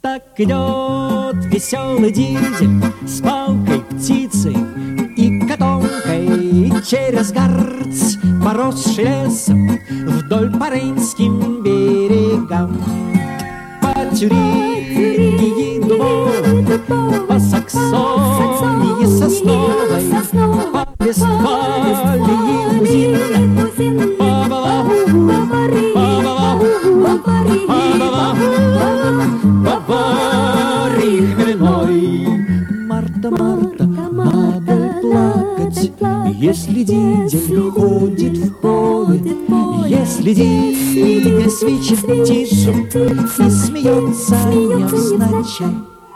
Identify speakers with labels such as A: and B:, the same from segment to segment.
A: Так идет веселый дизель с палкой, птицей и котомкой через Гарц, поросший лесом, вдоль по рейнским берегам. По Тюрингии дубовой, по Саксонии сосновой, по Вестфалии бузинной, Баварии хмельной. Марта, Марта, надо плакать, если дизель ходит в поле, если дизель свищет птицу и смеется невзначай.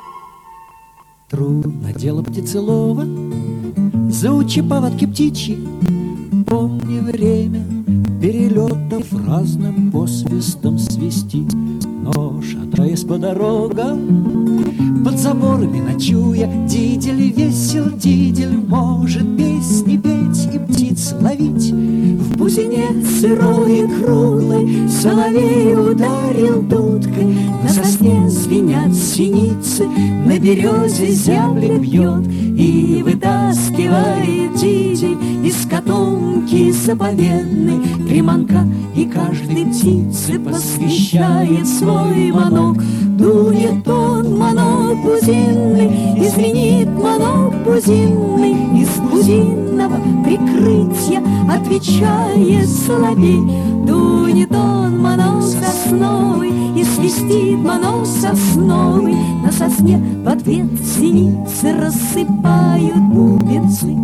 A: Трудно дело птицелова, заучи повадки птичьи, помни время перелетов разным посвистом свисти. Но, шатаясь по дорогам, под заборами ночуя, дидель весел, дидель может песни петь и птиц ловить. В бузине сырой и круглой соловей ударил дудкой, на сосне звенят синицы, на березе зяблик бьет, и вытаскивает дидель из котомки заповедной приманка, и каждой птице посвящает свой манок. Дует он манок бузинный, и звенит манок бузинный, из бузинного прикрытия отвечает соловей. Дует он манок сосновый, и свистит манок сосновый, на сосне в ответ синицы рассыпают бубенцы.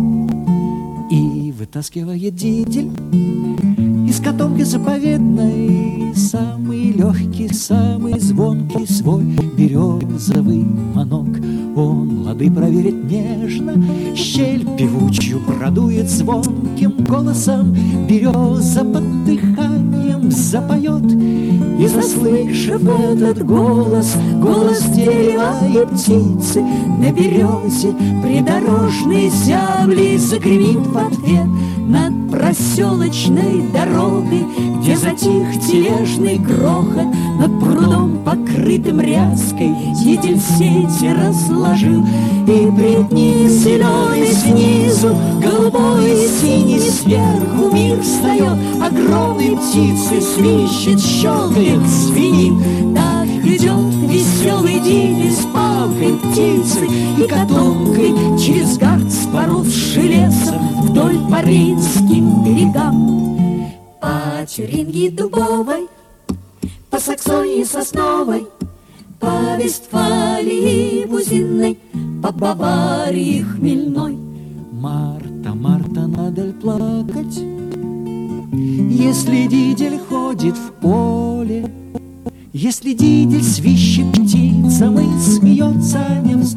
A: И вытаскивает дидель из котомки заповедной самый легкий, самый звонкий свой березовый манок. Он лады проверит нежно, щель певучую продует звонким голосом, береза под дыханием запоет. И, заслышав этот голос, голос дерева и птицы, на березе придорожной зябли загремит в ответ. Над проселочной дорогой, где затих тележный грохот, над прудом, покрытым ряской, дидель сети разложил. И пред ним зеленый снизу, голубой и синий сверху мир встает. Огромные птицы свищет, щелкает, звенит. Так идет веселый дидель с палкой, птицей и котомкой через Гарц, поросший лесом, вдоль по рейнским берегам. По Тюрингии дубовой, по Саксонии сосновой, по Вестфалии бузинной, по Баварии хмельной. Марта, Марта, надо ли плакать, если дидель ходит в поле, если дидель свищет птицам и смеется невзначай?